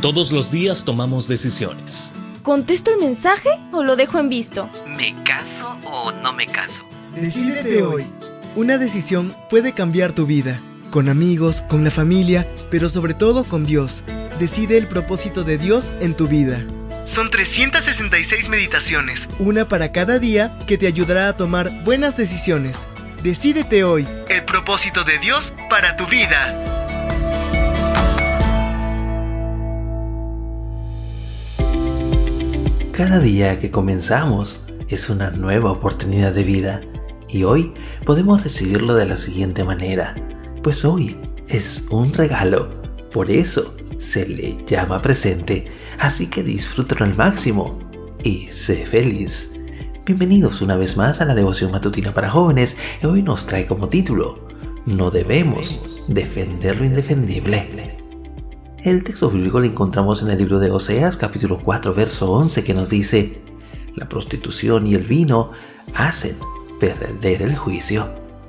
Todos los días tomamos decisiones. ¿Contesto el mensaje o lo dejo en visto? ¿Me caso o no me caso? Decídete hoy. Una decisión puede cambiar tu vida. Con amigos, con la familia, pero sobre todo con Dios. Decide el propósito de Dios en tu vida. Son 366 meditaciones, una para cada día, que te ayudará a tomar buenas decisiones. Decídete hoy. El propósito de Dios para tu vida. Cada día que comenzamos es una nueva oportunidad de vida y hoy podemos recibirlo de la siguiente manera, pues hoy es un regalo, por eso se le llama presente, así que disfrútalo al máximo y sé feliz. Bienvenidos una vez más a la devoción matutina para jóvenes y hoy nos trae como título: No debemos defender lo indefendible. El texto bíblico lo encontramos en el libro de Oseas, capítulo 4, verso 11, que nos dice: La prostitución y el vino hacen perder el juicio.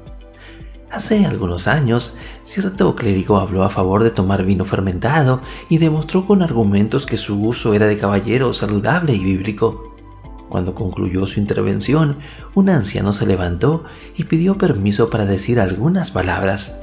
Hace algunos años, cierto clérigo habló a favor de tomar vino fermentado y demostró con argumentos que su uso era de caballero, saludable y bíblico. Cuando concluyó su intervención, un anciano se levantó y pidió permiso para decir algunas palabras.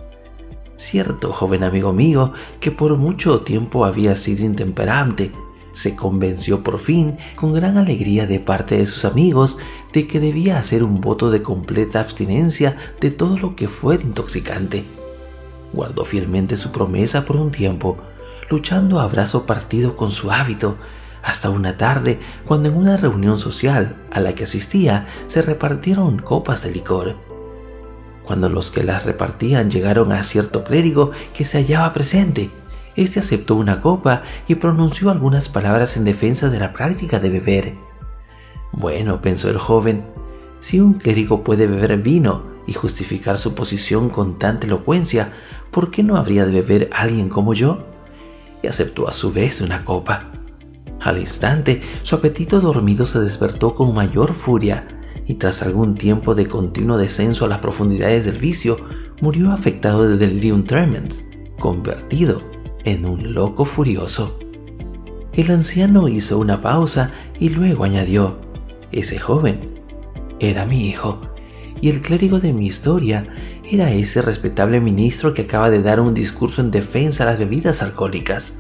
Cierto joven amigo mío, que por mucho tiempo había sido intemperante, se convenció por fin, con gran alegría de parte de sus amigos, de que debía hacer un voto de completa abstinencia de todo lo que fuera intoxicante. Guardó fielmente su promesa por un tiempo, luchando a brazo partido con su hábito, hasta una tarde, cuando en una reunión social a la que asistía se repartieron copas de licor. Cuando los que las repartían llegaron a cierto clérigo que se hallaba presente, este aceptó una copa y pronunció algunas palabras en defensa de la práctica de beber. Bueno, pensó el joven, si un clérigo puede beber vino y justificar su posición con tanta elocuencia, ¿por qué no habría de beber alguien como yo? Y aceptó a su vez una copa. Al instante, su apetito dormido se despertó con mayor furia, y tras algún tiempo de continuo descenso a las profundidades del vicio, murió afectado de delirium tremens, convertido en un loco furioso. El anciano hizo una pausa y luego añadió: ese joven era mi hijo, y el clérigo de mi historia era ese respetable ministro que acaba de dar un discurso en defensa de las bebidas alcohólicas.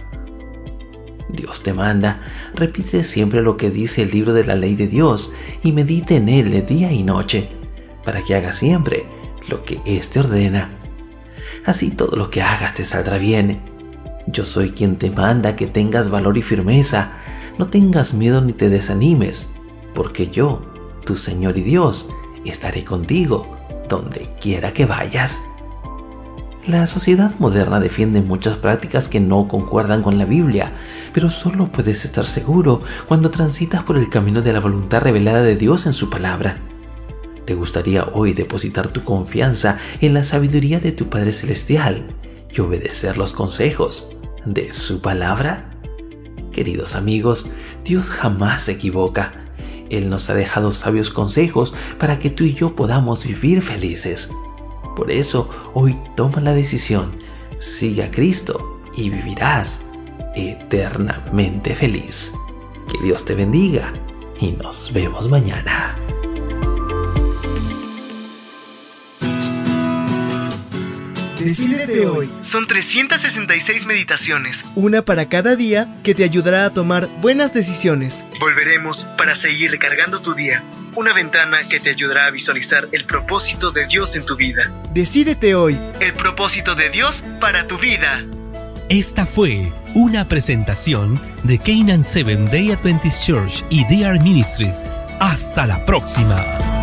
Dios te manda, repite siempre lo que dice el libro de la ley de Dios y medite en él de día y noche, para que hagas siempre lo que éste ordena. Así todo lo que hagas te saldrá bien. Yo soy quien te manda que tengas valor y firmeza, no tengas miedo ni te desanimes, porque yo, tu Señor y Dios, estaré contigo donde quiera que vayas. La sociedad moderna defiende muchas prácticas que no concuerdan con la Biblia, pero solo puedes estar seguro cuando transitas por el camino de la voluntad revelada de Dios en su palabra. ¿Te gustaría hoy depositar tu confianza en la sabiduría de tu Padre Celestial y obedecer los consejos de su palabra? Queridos amigos, Dios jamás se equivoca. Él nos ha dejado sabios consejos para que tú y yo podamos vivir felices. Por eso, hoy toma la decisión, sigue a Cristo y vivirás eternamente feliz. Que Dios te bendiga y nos vemos mañana. Decídete hoy. Son 366 meditaciones, una para cada día, que te ayudará a tomar buenas decisiones. Volveremos para seguir recargando tu día. Una ventana que te ayudará a visualizar el propósito de Dios en tu vida. Decídete hoy. El propósito de Dios para tu vida. Esta fue una presentación de Canaan Seventh Day Adventist Church y DR Ministries. Hasta la próxima.